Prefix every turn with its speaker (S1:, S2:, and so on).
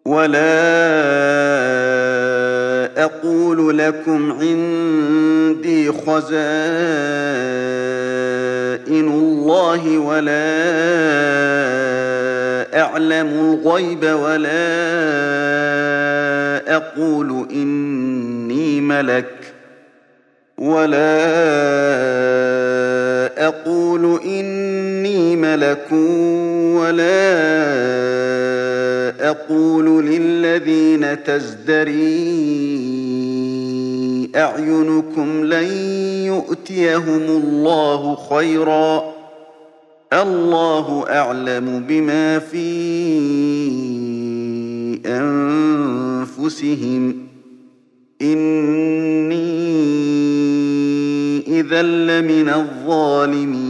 S1: ولا أقول لكم عندي خزائن الله ولا أعلم الغيب ولا أقول إني ملك ولا أقول للذين تزدري أعينكم لن يؤتيهم الله خيرا الله أعلم بما في أنفسهم إني إذا لمن الظالمين